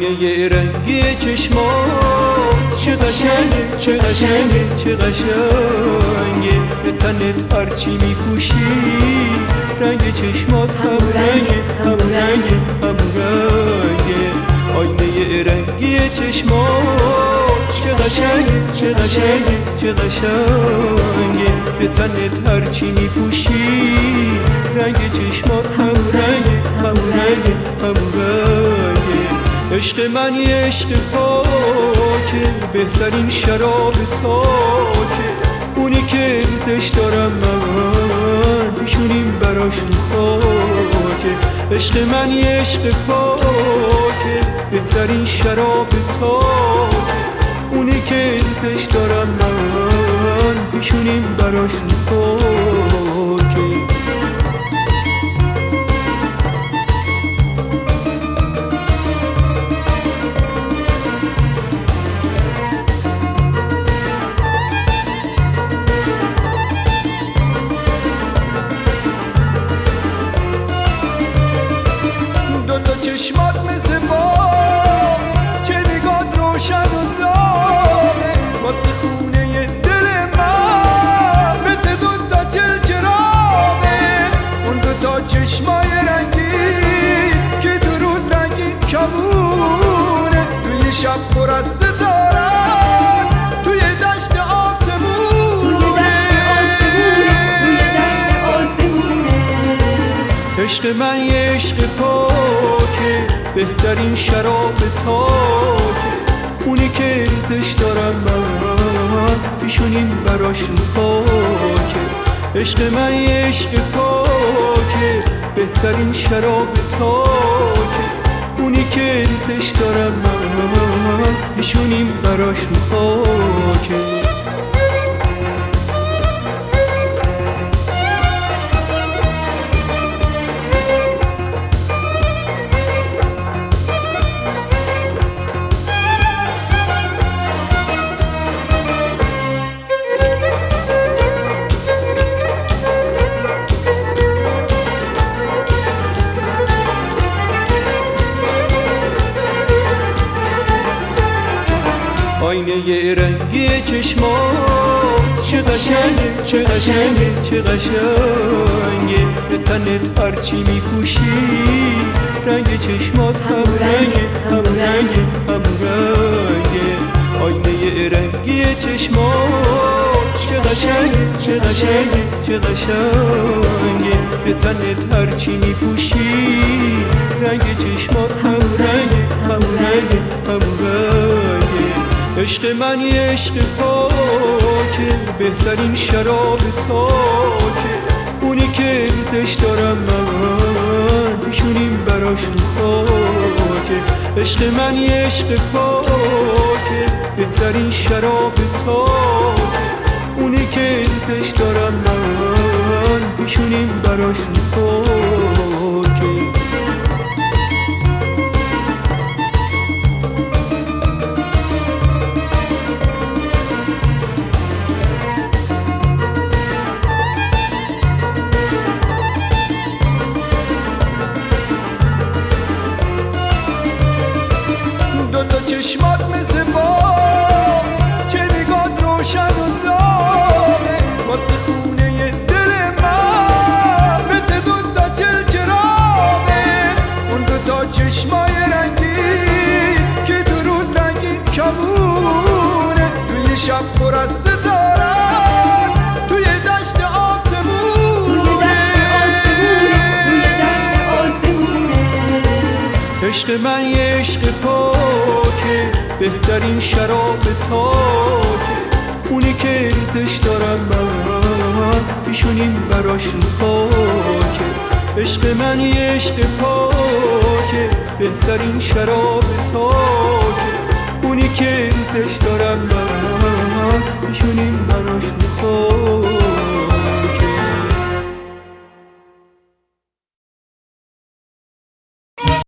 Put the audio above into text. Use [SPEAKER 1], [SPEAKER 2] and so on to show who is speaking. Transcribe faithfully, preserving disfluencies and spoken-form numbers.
[SPEAKER 1] آینه رنگی چشمات چه قشنگه چه قشنگه چه قشنگه به تنت هرچی میپوشی رنگ چشمات همون رنگه همون رنگه همون رنگه آینه رنگی چشمات چه قشنگه چه قشنگه چه قشنگه به تنت هرچی میپوشی رنگ چشمات همون رنگه همون رنگه همون رنگه عشق من یه عشق پاکه بهترین شراب تاکه اونی که دوستش دارم من میشونیم براش رو خاکه عشق من یه عشق پاکه بهترین شراب تاکه اونی که دوستش دارم من میشونیم براش رو خاکه چشمات مثل بام که نگات روشن و داغه واسه خونه دل من مثل دوتا چلچراغه اون دوتا چشمای رنگی که دو روز رنگین کمونه توی شب پر از ستاره توی دشت آسمونه توی دشت آسمونه عشق من یه عشق پاکه بهترین شراب تاکه اونی که دوستش دارم من پیشونیم براش رو خاکه عشق من یه عشق پاکه بهترین شراب تاکه اونی که دوستش دارم من پیشونیم براش رو خاکه آینه رنگی چشمات چه قشنگه چه قشنگه چه قشنگه به تنت هرچی میپوشی رنگ چشمات همون رنگه همون رنگه همون رنگه آینه رنگی چشمات چه قشنگه چه قشنگه چه قشنگه به تنت هرچی میپوشی رنگ چشمات همون رنگه همون رنگه همون رنگه عشق من یه عشق پاکه بهترین شراب تاکه اونی که دوستش دارم من میشونیم براش رو خاکه عشق من یه عشق پاکه بهترین شراب تاکه اونی که دوستش دارم من میشونیم براش رو خاکه دوتا چشمات مثل بام که نگات روشن و داغه واسه خونه دل من مثل دوتا چلچراغه اون دوتا چشمای رنگی که دو روز رنگین کمونه توی شب پر از ستاره توی دشت آسمونه توی دشت آسمونه عشق من یه عشق پاکه بهترین شراب تاکه اونی که دوستش دارم من پیشونیم براش رو خاکه عشق من یه عشق پاکه بهترین شراب تاکه